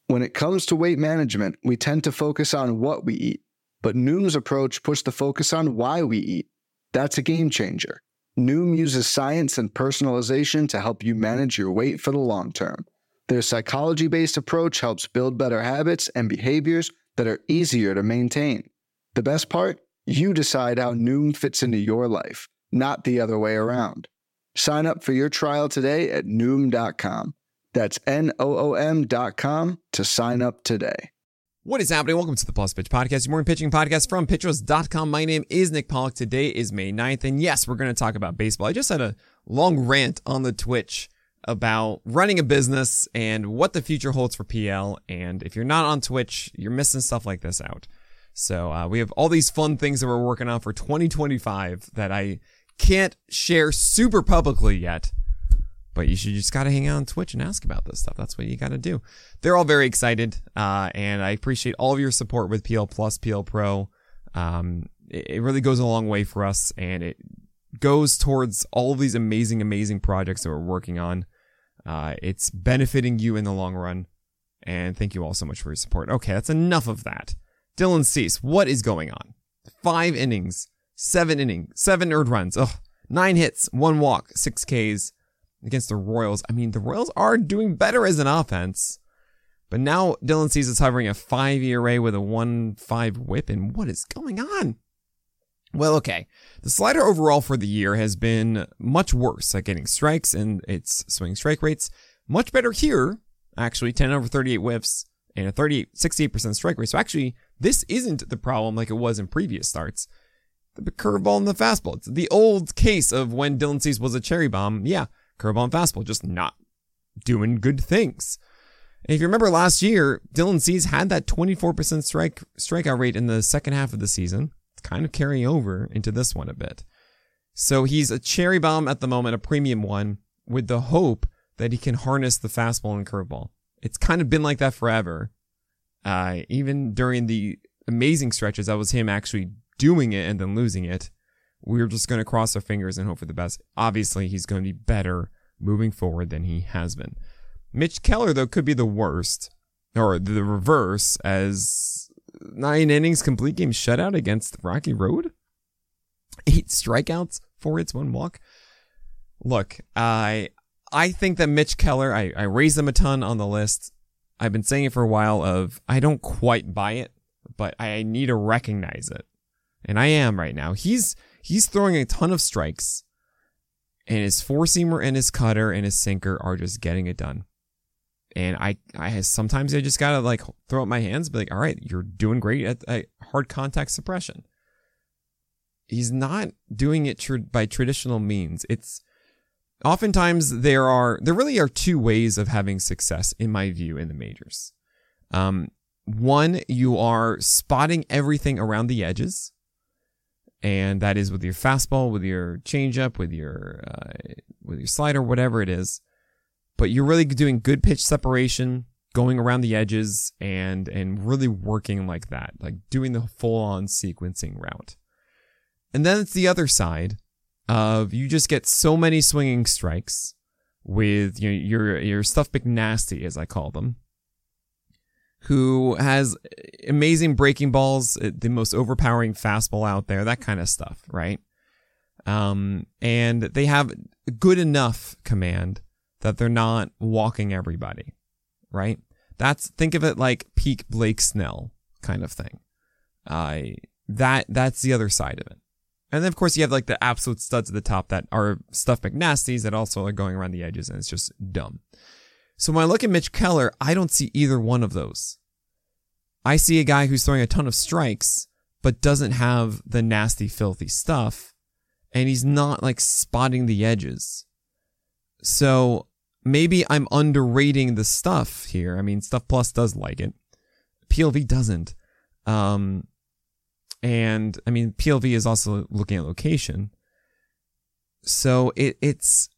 When it comes to weight management, we tend to focus on what we eat, but Noom's approach puts the focus on why we eat. That's a game changer. Noom uses science and personalization to help you manage your weight for the long term. Their psychology-based approach helps build better habits and behaviors that are easier to maintain. The best part? You decide how Noom fits into your life, not the other way around. Sign up for your trial today at Noom.com. That's Noom.com to sign up today. What is happening? Welcome to the Plus Pitch Podcast, your morning pitching podcast from Pitchers.com. My name is Nick Pollock. Today is May 9th, and yes, we're going to talk about baseball. I just had a long rant on the Twitch about running a business and what the future holds for PL, and if you're not on Twitch, you're missing stuff like this out. So we have all these fun things that we're working on for 2025 that I can't share super publicly yet. But you should just got to hang out on Twitch and ask about this stuff. That's what you got to do. They're all very excited, and I appreciate all of your support with PL Plus, PL Pro. It really goes a long way for us, and it goes towards all of these amazing, amazing projects that we're working on. It's benefiting you in the long run, and thank you all so much for your support. Okay, that's enough of that. Dylan Cease, what is going on? 5 innings, 7 earned runs, 9 hits, 1 walk, 6 Ks. Against the Royals. I mean, the Royals are doing better as an offense, but now Dylan Cease is hovering a 5 ERA with a 1.5 whip, and what is going on? Well, okay. The slider overall for the year has been much worse at getting strikes and its swing strike rates. Much better here, actually, 10 over 38 whiffs and a 68% strike rate. So actually, this isn't the problem like it was in previous starts. The curveball and the fastball. It's the old case of when Dylan Cease was a cherry bomb. Yeah. Curveball and fastball, just not doing good things. And if you remember last year, Dylan Cease had that 24% strikeout rate in the second half of the season. It's kind of carrying over into this one a bit. So he's a cherry bomb at the moment, a premium one, with the hope that he can harness the fastball and curveball. It's kind of been like that forever. Even during the amazing stretches, that was him actually doing it and then losing it. We're just going to cross our fingers and hope for the best. Obviously, he's going to be better moving forward than he has been. Mitch Keller, though, could be the worst, or the reverse, as 9 innings, complete game shutout against Rocky Road. 8 strikeouts, 4 hits, 1 walk. Look, I think that Mitch Keller, I raised him a ton on the list. I've been saying it for a while I don't quite buy it, but I need to recognize it. And I am right now. He's throwing a ton of strikes, and his four-seamer and his cutter and his sinker are just getting it done. And sometimes I just gotta like throw up my hands and be like, all right, you're doing great at hard contact suppression. He's not doing it by traditional means. It's oftentimes there really are 2 ways of having success, in my view, in the majors. One, you are spotting everything around the edges. And that is with your fastball, with your changeup, with your slider, whatever it is. But you're really doing good pitch separation, going around the edges, and really working like that, like doing the full-on sequencing route. And then it's the other side of you just get so many swinging strikes with your Stuff McNasty, as I call them, who has amazing breaking balls, the most overpowering fastball out there, that kind of stuff, right? And they have good enough command that they're not walking everybody, right? Think of it like peak Blake Snell kind of thing. That's the other side of it. And then, of course, you have like the absolute studs at the top that are Stuff McNasties that also are going around the edges, and it's just dumb. So when I look at Mitch Keller, I don't see either one of those. I see a guy who's throwing a ton of strikes, but doesn't have the nasty, filthy stuff, and he's not like spotting the edges. So maybe I'm underrating the stuff here. I mean, Stuff Plus does like it. PLV doesn't. And I mean, PLV is also looking at location. So it's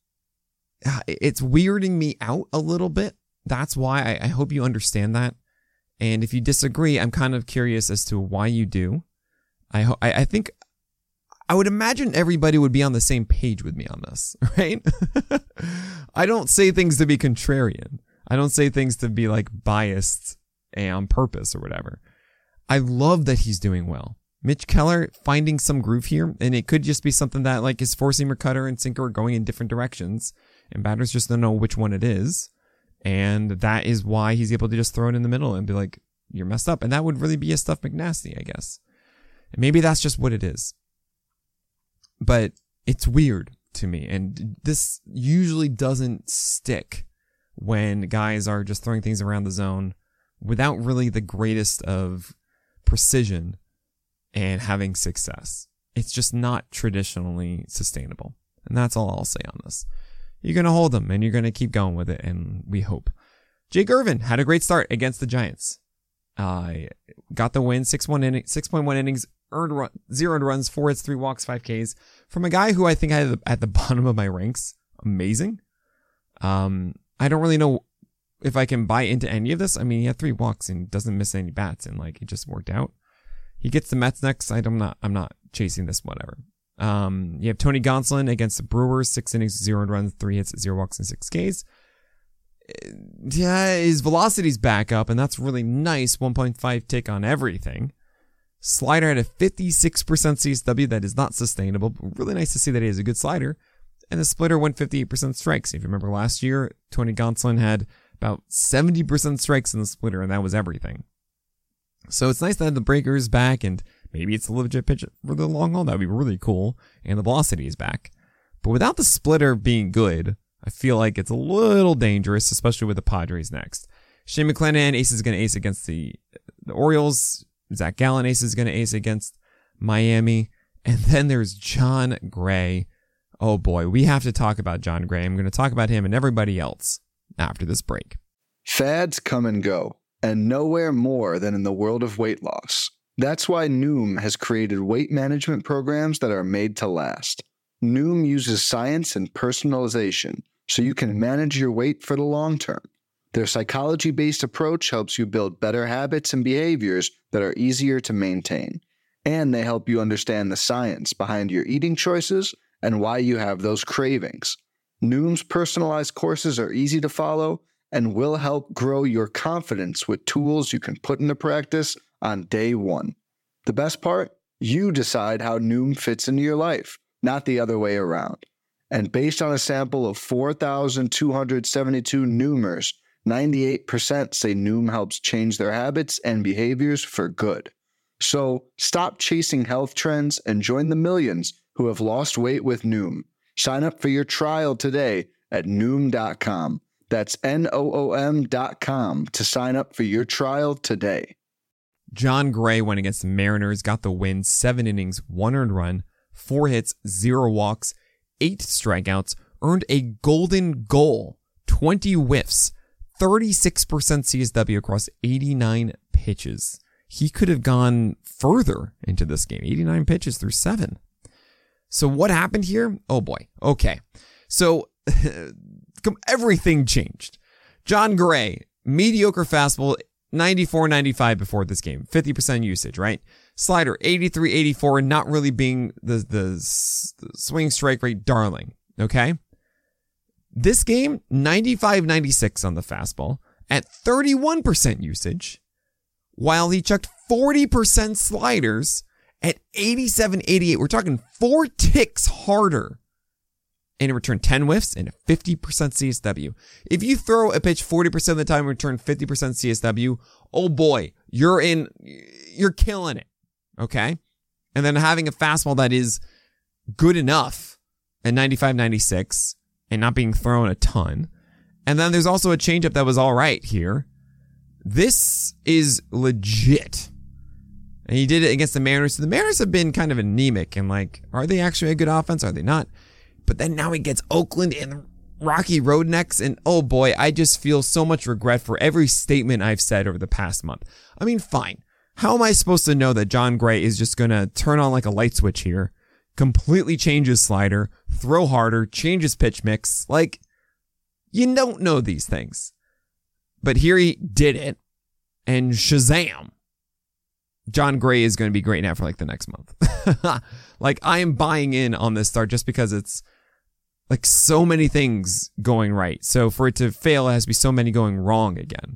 weirding me out a little bit. That's why I hope you understand that. And if you disagree, I'm kind of curious as to why you do. I think I would imagine everybody would be on the same page with me on this, right? I don't say things to be contrarian. I don't say things to be like biased and on purpose or whatever. I love that he's doing well. Mitch Keller finding some groove here, and it could just be something that like his four-seamer cutter and sinker are going in different directions, and batters just don't know which one it is. And that is why he's able to just throw it in the middle and be like, you're messed up. And that would really be a Stuff McNasty, I guess. And maybe that's just what it is. But it's weird to me. And this usually doesn't stick when guys are just throwing things around the zone without really the greatest of precision and having success. It's just not traditionally sustainable. And that's all I'll say on this. You're going to hold them and you're going to keep going with it, and we hope. Jake Irvin had a great start against the Giants. Got the win, 6.1 innings, earned 0 earned runs, 4 hits, 3 walks, 5 Ks. From a guy who I think I had at the bottom of my ranks. Amazing. I don't really know if I can buy into any of this. I mean, he had 3 walks and doesn't miss any bats, and like it just worked out. He gets the Mets next. I'm not chasing this, whatever. You have Tony Gonsolin against the Brewers, 6 innings, 0 earned runs, 3 hits, 0 walks, and 6 Ks. Yeah, his velocity's back up, and that's really nice. 1.5 tick on everything. Slider had a 56% CSW. That is not sustainable, but really nice to see that he has a good slider. And the splitter went 58% strikes. If you remember last year, Tony Gonsolin had about 70% strikes in the splitter, and that was everything. So it's nice that the breaker is back, and maybe it's a legit pitch for the long haul. That would be really cool. And the velocity is back. But without the splitter being good, I feel like it's a little dangerous, especially with the Padres next. Shane McClanahan, ace is going to ace against the Orioles. Zach Gallen, ace is going to ace against Miami. And then there's Jon Gray. Oh boy, we have to talk about Jon Gray. I'm going to talk about him and everybody else after this break. Fads come and go, and nowhere more than in the world of weight loss. That's why Noom has created weight management programs that are made to last. Noom uses science and personalization so you can manage your weight for the long term. Their psychology-based approach helps you build better habits and behaviors that are easier to maintain. And they help you understand the science behind your eating choices and why you have those cravings. Noom's personalized courses are easy to follow and will help grow your confidence with tools you can put into practice on day one. The best part? You decide how Noom fits into your life, not the other way around. And based on a sample of 4,272 Noomers, 98% say Noom helps change their habits and behaviors for good. So stop chasing health trends and join the millions who have lost weight with Noom. Sign up for your trial today at Noom.com. That's Noom.com to sign up for your trial today. Jon Gray went against the Mariners, got the win, 7 innings, 1 earned run, 4 hits, 0 walks, 8 strikeouts, earned a golden goal, 20 whiffs, 36% CSW across 89 pitches. He could have gone further into this game, 89 pitches through 7. So what happened here? Oh boy. Okay. So everything changed. Jon Gray, mediocre fastball, 94-95 before this game, 50% usage, right? Slider, 83-84, not really being the swing strike rate darling, okay? This game, 95-96 on the fastball at 31% usage, while he chucked 40% sliders at 87-88. We're talking 4 ticks harder. And in return, 10 whiffs and a 50% CSW. If you throw a pitch 40% of the time and return 50% CSW, oh boy, you're killing it. Okay? And then having a fastball that is good enough at 95-96 and not being thrown a ton. And then there's also a changeup that was all right here. This is legit. And he did it against the Mariners. So the Mariners have been kind of anemic and like, are they actually a good offense? Are they not? But then now he gets Oakland and Rocky Road next. And oh boy, I just feel so much regret for every statement I've said over the past month. I mean, fine. How am I supposed to know that Jon Gray is just going to turn on like a light switch here, completely change his slider, throw harder, change his pitch mix? Like, you don't know these things. But here he did it. And Shazam. Jon Gray is going to be great now for like the next month. Like, I am buying in on this start just because it's Like so many things going right. So for it to fail, it has to be so many going wrong again.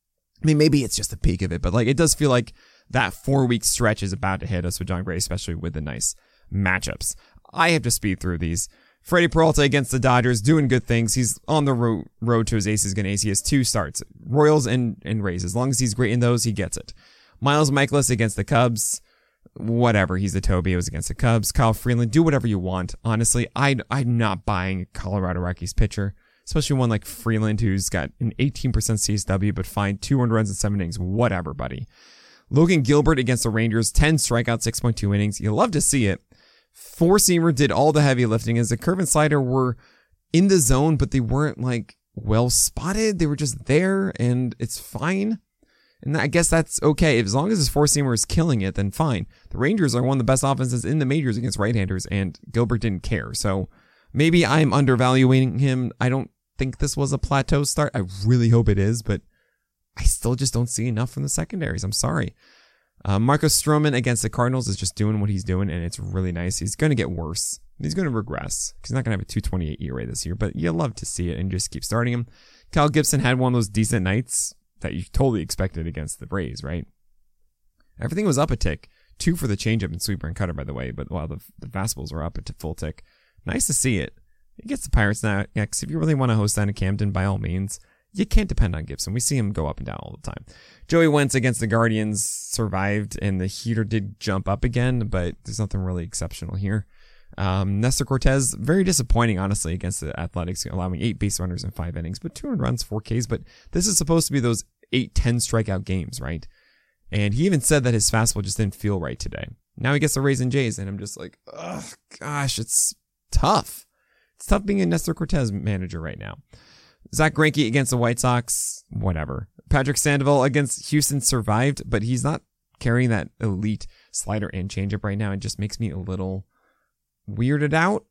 I mean, maybe it's just the peak of it, but like it does feel like that 4-week stretch is about to hit us with Jon Gray, especially with the nice matchups. I have to speed through these. Freddie Peralta against the Dodgers, doing good things. He's on the road to his aces gonna ace. He has 2 starts, Royals and Rays. As long as he's great in those, he gets it. Miles Michaelis against the Cubs. Whatever, he's the Toby. It was against the Cubs. Kyle Freeland, do whatever you want. Honestly, I'm not buying Colorado Rockies pitcher, especially one like Freeland who's got an 18% CSW, but fine, 2 earned runs in 7 innings. Whatever, buddy. Logan Gilbert against the Rangers, 10 strikeouts, 6.2 innings. You love to see it. 4-seamer did all the heavy lifting as the curve and slider were in the zone, but they weren't like well spotted. They were just there, and it's fine. And I guess that's okay. As long as his 4-seamer is killing it, then fine. The Rangers are one of the best offenses in the majors against right-handers, and Gilbert didn't care. So maybe I'm undervaluing him. I don't think this was a plateau start. I really hope it is, but I still just don't see enough from the secondaries. I'm sorry. Marcus Stroman against the Cardinals is just doing what he's doing, and it's really nice. He's going to get worse. He's going to regress because he's not going to have a 2.28 ERA this year, but you love to see it and just keep starting him. Kyle Gibson had one of those decent nights that you totally expected against the Braves, right? Everything was up a tick. 2 for the changeup and sweeper and cutter, by the way, but while the fastballs were up a full tick. Nice to see it. He gets the Pirates now. Next. If you really want to host that in Camden, by all means, you can't depend on Gibson. We see him go up and down all the time. Joey Wentz against the Guardians survived, and the heater did jump up again, but there's nothing really exceptional here. Nestor Cortez, very disappointing, honestly, against the Athletics, allowing 8 base runners in 5 innings, but 200 runs, 4 Ks. But this is supposed to be those 8-10 strikeout games, right? And he even said that his fastball just didn't feel right today. Now he gets the Rays and Jays, and I'm just like, oh gosh, it's tough. It's tough being a Nestor Cortez manager right now. Zach Greinke against the White Sox, whatever. Patrick Sandoval against Houston survived, but he's not carrying that elite slider and changeup right now. It just makes me a little weirded out.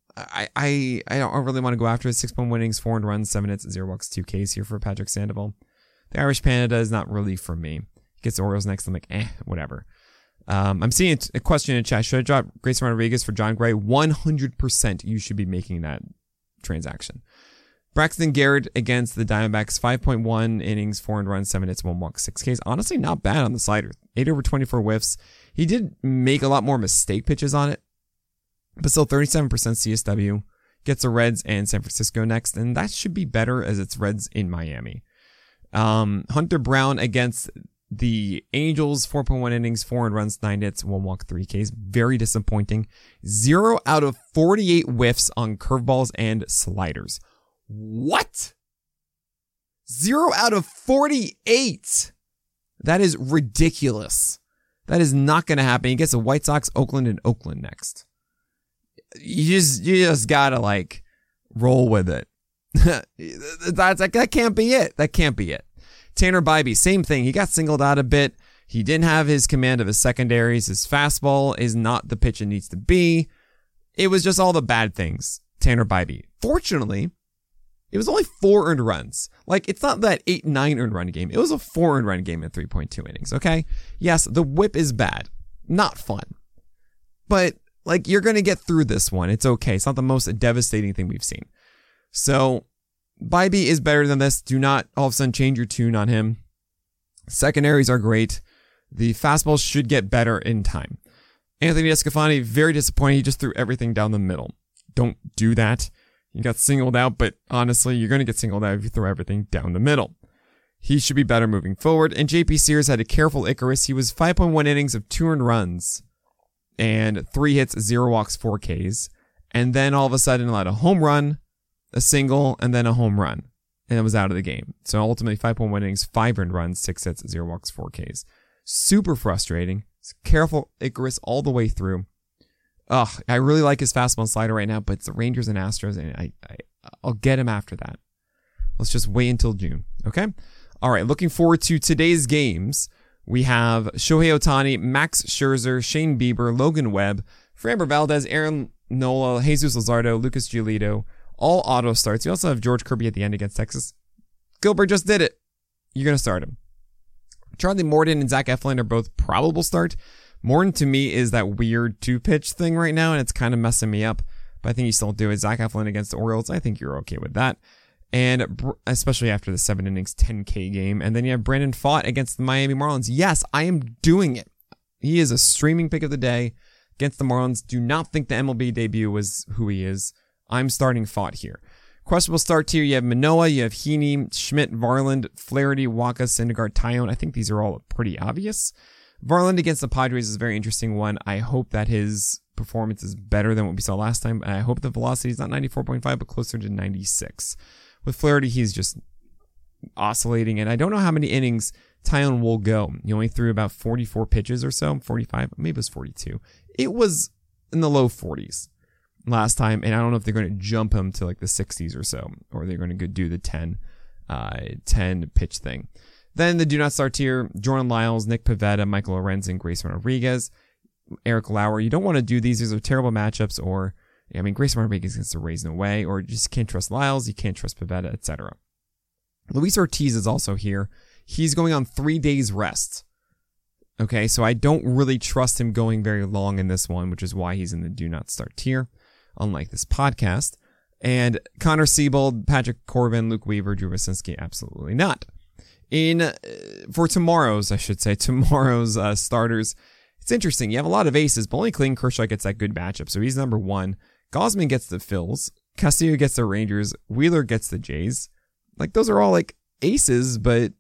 I don't really want to go after it. 6.1 innings, 4 earned runs, 7 hits, 0 walks, 2 Ks here for Patrick Sandoval. The Irish Panda is not really for me. He gets the Orioles next. I'm like, whatever. I'm seeing a question in chat. Should I drop Grayson Rodriguez for Jon Gray? 100% you should be making that transaction. Braxton Garrett against the Diamondbacks, 5.1 innings, 4 earned runs, 7 hits, 1 walk, 6 Ks. Honestly, not bad on the slider. 8 over 24 whiffs. He did make a lot more mistake pitches on it, but still 37% CSW. Gets the Reds and San Francisco next, and that should be better as it's Reds in Miami. Hunter Brown against the Angels, 4.1 innings, 4 earned runs, 9 hits, 1 walk, 3 Ks. Very disappointing. 0 out of 48 whiffs on curveballs and sliders. What? 0 out of 48. That is ridiculous. That is not going to happen. He gets the White Sox, Oakland, and Oakland next. You just gotta like roll with it. That can't be it. That can't be it. Tanner Bybee, same thing. He got singled out a bit. He didn't have his command of his secondaries. His fastball is not the pitch it needs to be. It was just all the bad things. Tanner Bybee. Fortunately, it was only 4 earned runs. Like, it's not that 8-9 earned run game. It was a 4 earned run game in 3.2 innings, okay? Yes, the whip is bad. Not fun. But, like, you're going to get through this one. It's okay. It's not the most devastating thing we've seen. So, Bybee is better than this. Do not all of a sudden change your tune on him. Secondaries are great. The fastball should get better in time. Anthony Escafani, very disappointing. He just threw everything down the middle. Don't do that. You got singled out, but honestly, you're going to get singled out if you throw everything down the middle. He should be better moving forward. And JP Sears had a careful Icarus. He was 5.1 innings of 2 earned runs and 3 hits, 0 walks, 4 Ks. And then all of a sudden allowed a home run, a single, and then a home run. And it was out of the game. So ultimately 5.1 innings, 5 earned runs, 6 hits, 0 walks, 4 Ks. Super frustrating. Careful Icarus all the way through. I really like his fastball and slider right now, but it's the Rangers and Astros, and I'll get him after that. Let's just wait until June, okay? All right, looking forward to today's games. We have Shohei Ohtani, Max Scherzer, Shane Bieber, Logan Webb, Framber Valdez, Aaron Nola, Jesus Luzardo, Lucas Giolito, all auto starts. You also have George Kirby at the end against Texas. Gilbert just did it. You're going to start him. Charlie Morton and Zach Eflin are both probable start. Morton, to me, is that weird 2-pitch thing right now, and it's kind of messing me up. but I think you still do it. Zach Eflin against the Orioles, I think you're okay with that. And especially after the 7 innings, 10K game. And then you have Brandon Pfaadt against the Miami Marlins. Yes, I am doing it. He is a streaming pick of the day against the Marlins. Do not think the MLB debut was who he is. I'm starting Pfaadt here. Questionable start tier, you have Manoah, you have Heaney, Schmidt, Varland, Flaherty, Waka, Syndergaard, Tyone. I think these are all pretty obvious. Varland against the Padres is a very interesting one. I hope that his performance is better than what we saw last time. And I hope the velocity is not 94.5, but closer to 96. With Flaherty, he's just oscillating, and I don't know how many innings Tyone will go. He only threw about 44 pitches or so, 45, maybe it was 42. It was in the low 40s last time, and I don't know if they're going to jump him to like the 60s or so, or they're going to go do the 10 pitch thing. Then the do not start tier, Jordan Lyles, Nick Pivetta, Michael Lorenzen, Grayson Rodriguez, Eric Lauer. You don't want to do these. These are terrible matchups, or Grayson Rodriguez against the Rays, no way, or you just can't trust Lyles, you can't trust Pivetta, etc. Luis Ortiz is also here. He's going on 3 days rest. Okay, so I don't really trust him going very long in this one, which is why he's in the do not start tier, unlike this podcast. And Connor Siebold, Patrick Corbin, Luke Weaver, Drew Wyszynski, absolutely not. For tomorrow's starters, it's interesting. You have a lot of aces, but only Clayton Kershaw gets that good matchup, so he's number 1. Gausman gets the Phils. Castillo gets the Rangers. Wheeler gets the Jays. Like, those are all, like, aces, but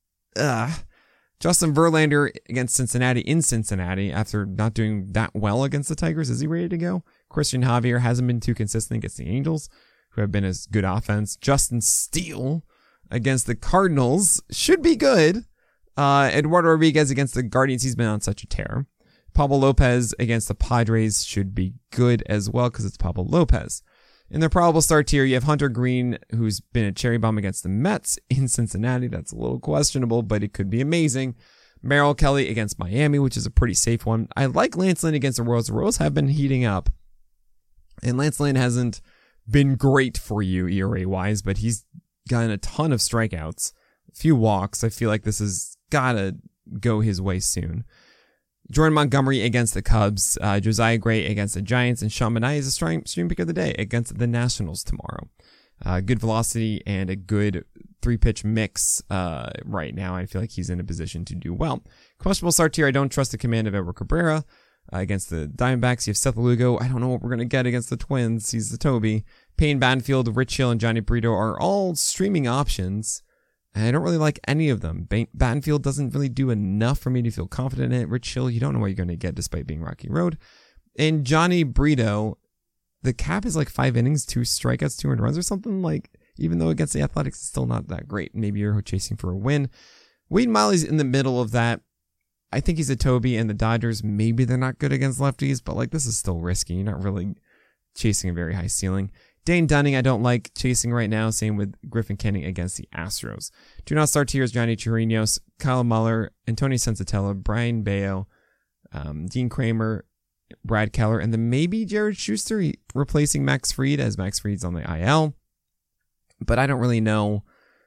Justin Verlander against Cincinnati in Cincinnati after not doing that well against the Tigers. Is he ready to go? Christian Javier hasn't been too consistent against the Angels, who have been as good offense. Justin Steele against the Cardinals should be good. Eduardo Rodriguez against the Guardians. He's been on such a tear. Pablo Lopez against the Padres should be good as well because it's Pablo Lopez. In their probable start tier, you have Hunter Green, who's been a cherry bomb against the Mets in Cincinnati. That's a little questionable, but it could be amazing. Merrill Kelly against Miami, which is a pretty safe one. I like Lance Lynn against the Royals. The Royals have been heating up, and Lance Lynn hasn't been great for you ERA-wise, but he's gotten a ton of strikeouts, a few walks. I feel like this has got to go his way soon. Jordan Montgomery against the Cubs, Josiah Gray against the Giants, and Sean Manaea is a stream pick of the day against the Nationals tomorrow. Good velocity and a good 3-pitch mix right now. I feel like he's in a position to do well. Questionable start here. I don't trust the command of Edward Cabrera against the Diamondbacks. You have Seth Lugo. I don't know what we're going to get against the Twins. He's the Toby. Payne Banfield, Rich Hill, and Johnny Brito are all streaming options. I don't really like any of them. Banfield doesn't really do enough for me to feel confident in it. Rich Hill, you don't know what you're going to get despite being Rocky Road. And Johnny Brito, the cap is like 5 innings, 2 strikeouts, 2 earned runs or something. Like, even though against the Athletics, it's still not that great. Maybe you're chasing for a win. Wade Miley's in the middle of that. I think he's a Toby, and the Dodgers, maybe they're not good against lefties, but like this is still risky. You're not really chasing a very high ceiling. Dane Dunning, I don't like chasing right now. Same with Griffin Canning against the Astros. Do not start tiers, Johnny Chirinos, Kyle Muller, Antonio Sensatella, Brian Bayo, Dean Kramer, Brad Keller, and then maybe Jared Schuster replacing Max Fried as Max Fried's on the IL. But I don't really know.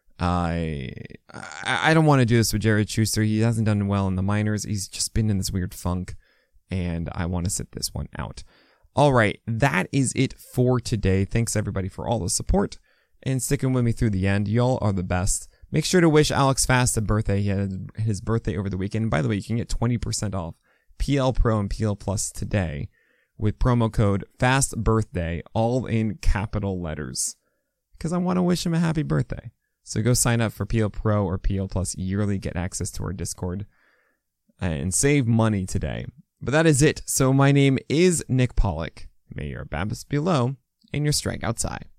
I don't want to do this with Jared Schuster. He hasn't done well in the minors. He's just been in this weird funk, and I want to sit this one out. All right, that is it for today. Thanks, everybody, for all the support and sticking with me through the end. Y'all are the best. Make sure to wish Alex Fast a birthday. He had his birthday over the weekend. And by the way, you can get 20% off PL Pro and PL Plus today with promo code FASTBIRTHDAY, all in capital letters, because I want to wish him a happy birthday. So go sign up for PL Pro or PL Plus yearly, get access to our Discord, and save money today. But that is it. So my name is Nick Pollock. May your BABIPs be low and your strike outside.